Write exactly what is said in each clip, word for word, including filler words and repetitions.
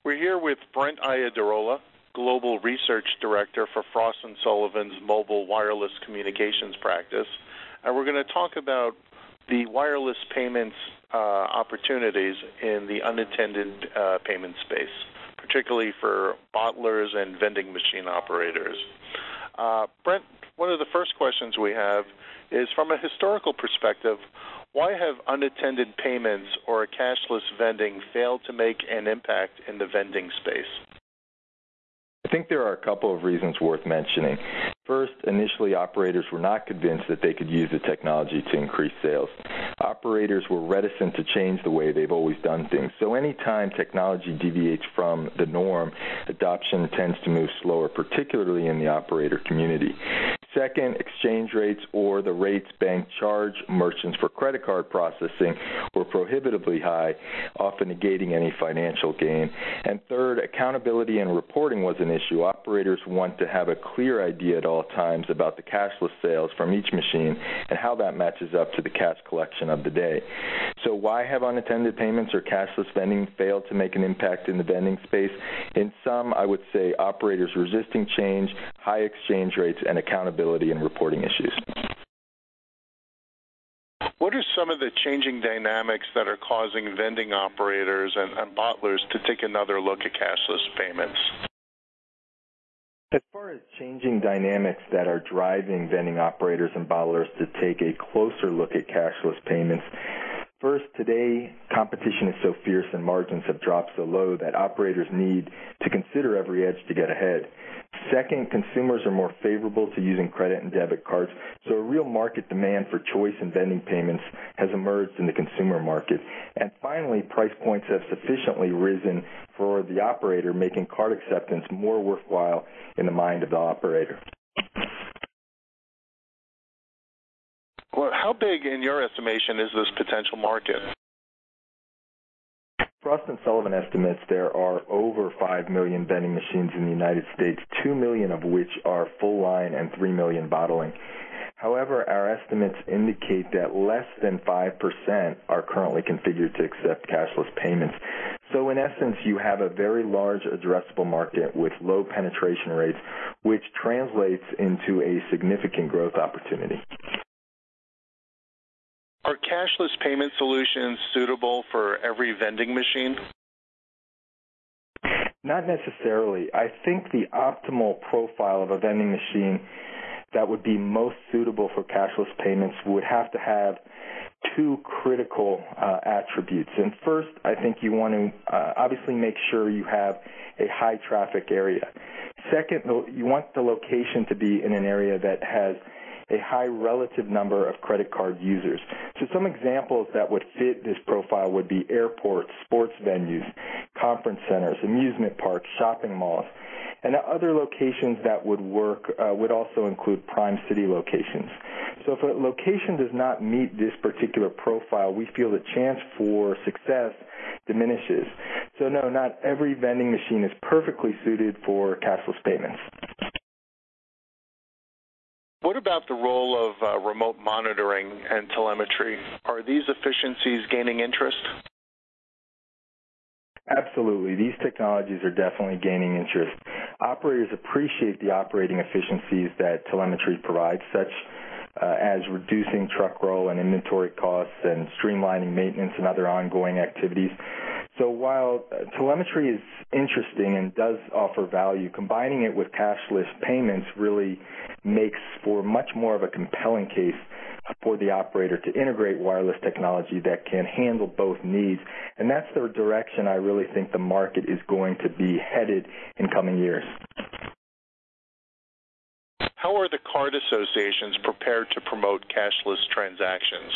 We're here with Brent Iadarola, Global Research Director for Frost and Sullivan's Mobile Wireless Communications Practice, and we're going to talk about the wireless payments uh, opportunities in the unattended uh, payment space, particularly for bottlers and vending machine operators. Uh, Brent, one of the first questions we have is, from a historical perspective, why have unattended payments or cashless vending failed to make an impact in the vending space? I think there are a couple of reasons worth mentioning. First, initially operators were not convinced that they could use the technology to increase sales. Operators were reticent to change the way they've always done things. So anytime technology deviates from the norm, adoption tends to move slower, particularly in the operator community. Second, exchange rates or the rates banks charge merchants for credit card processing were prohibitively high, often negating any financial gain. And third, accountability and reporting was an issue. Operators want to have a clear idea at all times about the cashless sales from each machine and how that matches up to the cash collection of the day. So why have unattended payments or cashless vending failed to make an impact in the vending space? In some, I would say operators resisting change, high exchange rates, and accountability and reporting issues. What are some of the changing dynamics that are causing vending operators and, and bottlers to take another look at cashless payments? As far as changing dynamics that are driving vending operators and bottlers to take a closer look at cashless payments, first, today, competition is so fierce and margins have dropped so low that operators need to consider every edge to get ahead. Second, consumers are more favorable to using credit and debit cards, so a real market demand for choice in vending payments has emerged in the consumer market. And finally, price points have sufficiently risen for the operator, making card acceptance more worthwhile in the mind of the operator. Well, how big, in your estimation, is this potential market? Frost and Sullivan estimates there are over five million vending machines in the United States, two million of which are full line and three million bottling. However, our estimates indicate that less than five percent are currently configured to accept cashless payments. So in essence, you have a very large addressable market with low penetration rates, which translates into a significant growth opportunity. Are cashless payment solutions suitable for every vending machine? Not necessarily. I think the optimal profile of a vending machine that would be most suitable for cashless payments would have to have two critical uh, attributes. And first, I think you want to uh, obviously make sure you have a high traffic area. Second, you want the location to be in an area that has a high relative number of credit card users. So some examples that would fit this profile would be airports, sports venues, conference centers, amusement parks, shopping malls. And other locations that would work uh, would also include prime city locations. So if a location does not meet this particular profile, we feel the chance for success diminishes. So no, not every vending machine is perfectly suited for cashless payments. What about the role of uh, remote monitoring and telemetry? Are these efficiencies gaining interest? Absolutely. These technologies are definitely gaining interest. Operators appreciate the operating efficiencies that telemetry provides, such uh, as reducing truck roll and inventory costs and streamlining maintenance and other ongoing activities. So while uh, telemetry is interesting and does offer value, combining it with cashless payments really makes for much more of a compelling case for the operator to integrate wireless technology that can handle both needs. And that's the direction I really think the market is going to be headed in coming years. How are the card associations prepared to promote cashless transactions?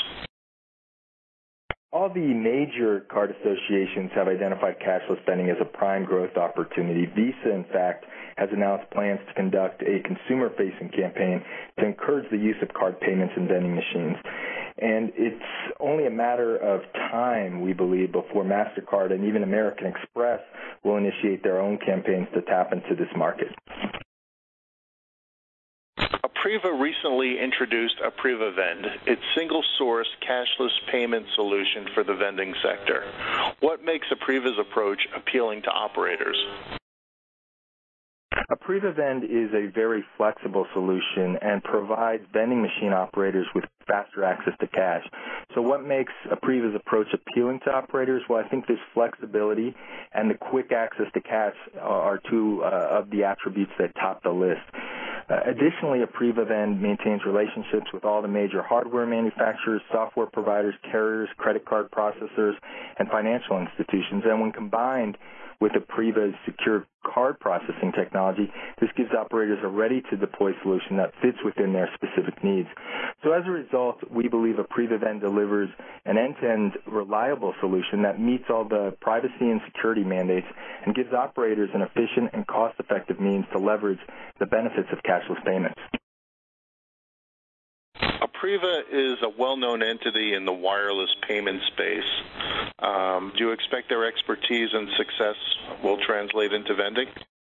All the major card associations have identified cashless spending as a prime growth opportunity. Visa, in fact, has announced plans to conduct a consumer-facing campaign to encourage the use of card payments in vending machines. And it's only a matter of time, we believe, before MasterCard and even American Express will initiate their own campaigns to tap into this market. Apriva recently introduced Apriva Vend, its single-source cashless payment solution for the vending sector. What makes Apriva's approach appealing to operators? Apriva Vend is a very flexible solution and provides vending machine operators with faster access to cash. So what makes Apriva's approach appealing to operators? Well, I think this flexibility and the quick access to cash are two uh, of the attributes that top the list. Uh, additionally, Apriva Vend maintains relationships with all the major hardware manufacturers, software providers, carriers, credit card processors, and financial institutions. And when combined with Apriva's secure card processing technology, this gives operators a ready-to-deploy solution that fits within their specific needs. So as a result, we believe Apriva Vend delivers an end-to-end reliable solution that meets all the privacy and security mandates and gives operators an efficient and cost-effective means to leverage the benefits of cashless payments. Apriva is a well-known entity in the wireless payment space. Um, do you expect their expertise and success will translate into vending?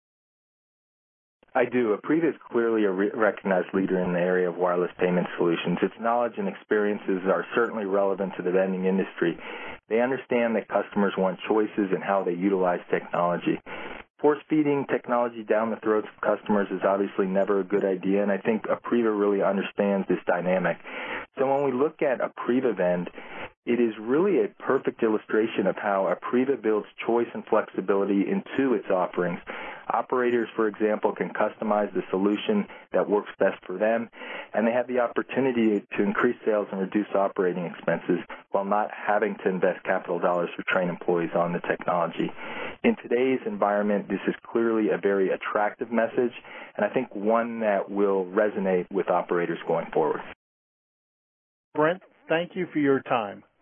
I do. Apriva is clearly a re recognized leader in the area of wireless payment solutions. Its knowledge and experiences are certainly relevant to the vending industry. They understand that customers want choices in how they utilize technology. Force-feeding technology down the throats of customers is obviously never a good idea, and I think Apriva really understands this dynamic. So when we look at Apriva Vend, it is really a perfect illustration of how Apriva builds choice and flexibility into its offerings. Operators, for example, can customize the solution that works best for them, and they have the opportunity to increase sales and reduce operating expenses while not having to invest capital dollars to train employees on the technology. In today's environment, this is clearly a very attractive message, and I think one that will resonate with operators going forward. Brent, thank you for your time.